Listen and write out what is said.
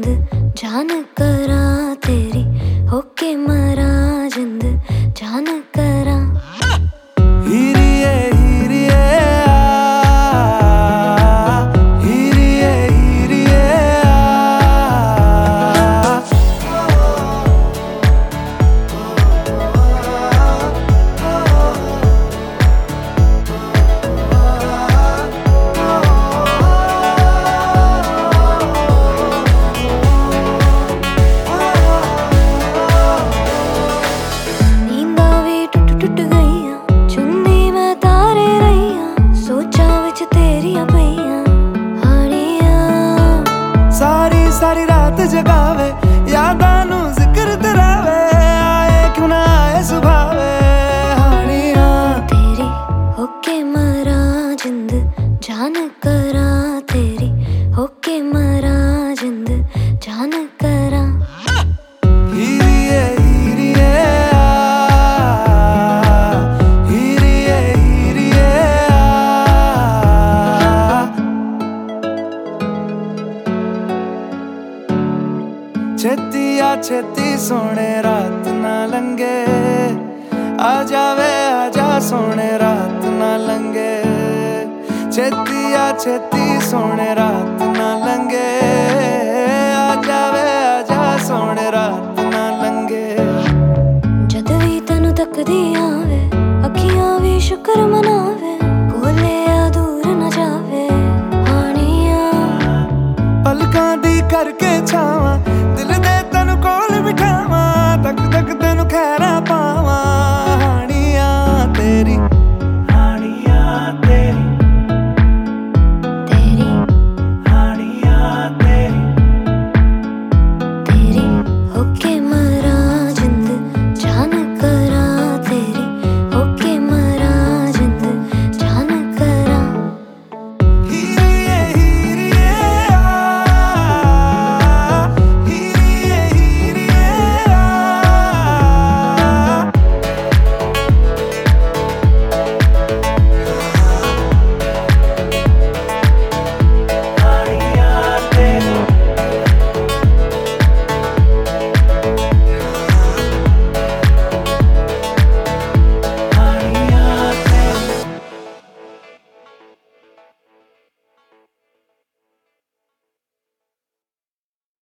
जिंद जान करा तेरी होके मरा जिंद जान करा हीरिए हीरिए हीरिए हीरिए टूट गईया चुन्नी मैं तारे रहीया सोचा विच तेरिया पईया हानिया सारी सारी रात जगावे यादां नू जिक्र तेरावे आए क्यों ना आए सुभावे हानिया तेरी होके मरा जिंद जान करा तेरी होके मरा जिंद जान करा हीरिए हीरिए हीरिए हीरिए छेती आ छेती सोने रात ना लंगे आ जावे आजा सोने रात ना लंगे छेती आ छेती सोने रात ना लंगे आ जावे आजा सोने रात ना लंगे जद भी तैनू तकदी आवे अखियां भी शुक्र मनावे कोले आ दूर न जावे हानिया पलकां दी करके छावां दिल दे तैनू कोल बिठावां तक तक तैनू खैर